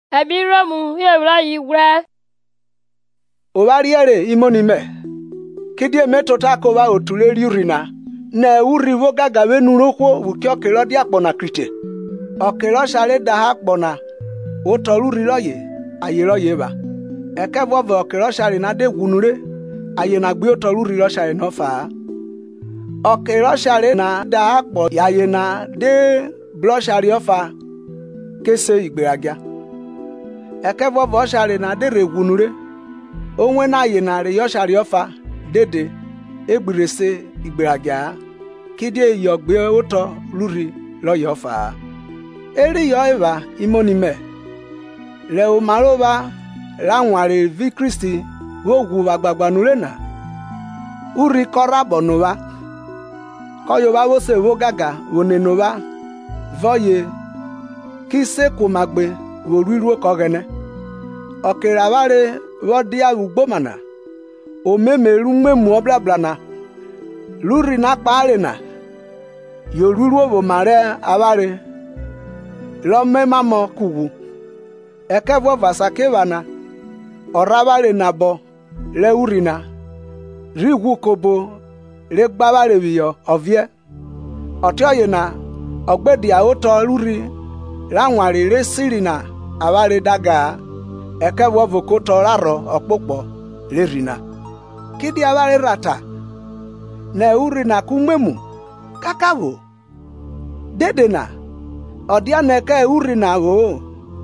Ebiramu yewra yigre. Ovariere imonime. Kidie metota kowa otuleri urina. Na urivo gaga wenurokwo wukio kelo diakpona krite. Okelo shale daha kpona. Otoluri loye. Ayelo yeba. Ekevove okelo shale na de gunure. Ayena gbe otoluri lo shale no fa. Okelo shale na daha kpo. Ayena de blo shale ofa. Kese igberagia. Ekevove shale na de regunure. Onwe na ayena re yo shale ofa. Dede. Egbirese igberagia. Kidie yogbe oto luri lo yofa. Eri yo eva imonime. Le o maroba la nware vi Kristi wogu wagbagba nurena. Uri kora bonova. Koyo ba wo se wo gaga wonenova. Voye kise kumagbe wo riru kogene. Okera bare wo dia ugbomana. O memeru mmemu oblablana. Luri na kpare na. Yoruru wo mare avare. Lo memamo kugu. Ekevo vasakevana. Oravare nabo. Le urina. Rigu kobo. Le gbavare viyo ovie. Otioye na. Ogbedi aoto luri. Lanwari le sirina. Avare daga. Ekevo vokoto raro okpokpo. Le rina. Kidi avare rata. Ne urina kumemu. Kakavo. Dedena. Odia neke urina go.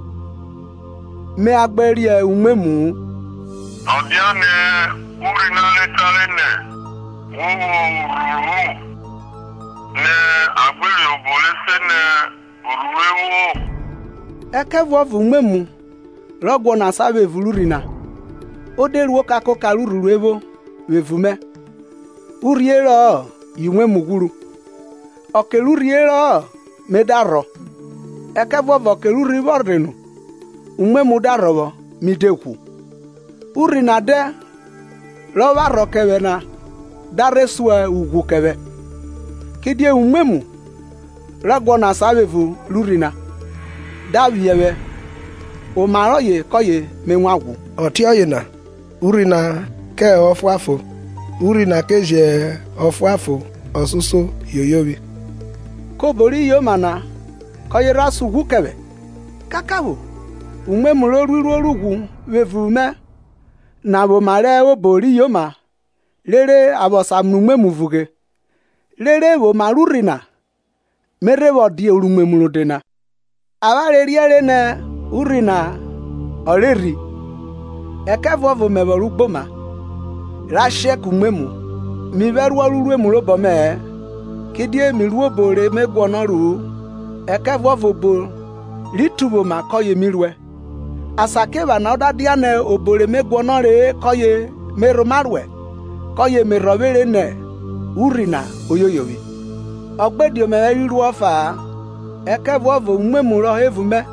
Me agberie umemu. Odia ne urina letalene. Ne agberi obolese ne uruwewo. Ekevo umemu. Rogwo na sabe vulurina. Oderuo kako kaluruwewo. Wevume. Uriero. Yumemu guru. Okeluriero. Medaro. Ekevo okeluri bordenu. Umemu darobo mideku. Urina de. Lova rokevena. Daresua ugu keve. Kidie umemu. Ragona savevu lurina. Daviewe. Omaroye koye menwagu. Otioye na. Urina ke ofu afo. Urina keje ofu afo. Osuso yoyobi. Kobori yomana. Koye rasu gukebe. Kakavo. Umemu lorugwu wevume. Na bo mare obori yoma. Lere abosamnu umemu vuge. Lere bo marurina. Mere bo die urumemu dena. Avare riere ne urina. Oleri. Ekevo vo mevoru gboma. Rashek umemu. Mi veru oluremu lobome. Kidie mi ruobore megwonoru. Ekevo vo bo. Litubo makoye mirwe. Asakeva na oda diane obore megwonore koye meromarwe. Koye merovere ne. Urina oyoyovi. Ogbedio me iru ofa. Ekevo vo umemu ro evume.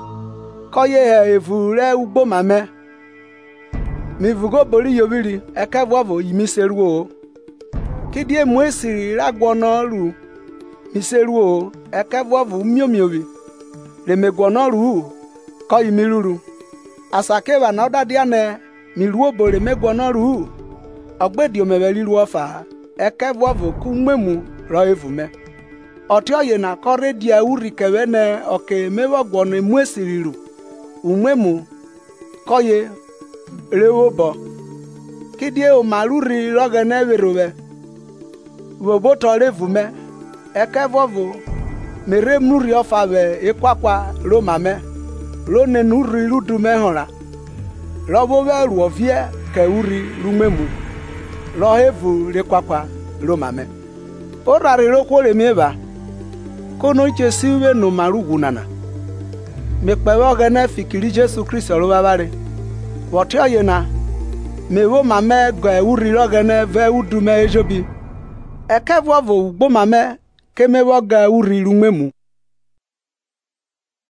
Koye evure ugbomame. Mi vugo bori yoviri. Ekevo vo imiseruo. Kidie mwesiri ragwonoru. Miseruo. Ekevo vo umiomiovi. Le megwonoru. Koyi miruru. Asakeva na oda diane. Miruo bore megwonoru. Ogbedio meveliru ofa. Ekevo vo kumemu ro evume. Otioye na kore dia uri kevene oke mewo gwone mwesiriru. Umemu koye rewobo. Kidie o maruri rogene verowe. Woboto revume. Ekevo vo mere muri ofa ve ekwakwa romame. Lone nuri rudume hora. Lobo ve ruovie ke uri rumemu. Lohevu rekwakwa romame. Orari rokwo remieva. Kono iche siwe no marugunana. Mekpewe ogene fikiri Jesu Kristo robabare. Wotioye na. Mewo mame gwe uri rogene ve udume ejobi. Ekevo vo ugbo mame kemewo ge uri rumemu.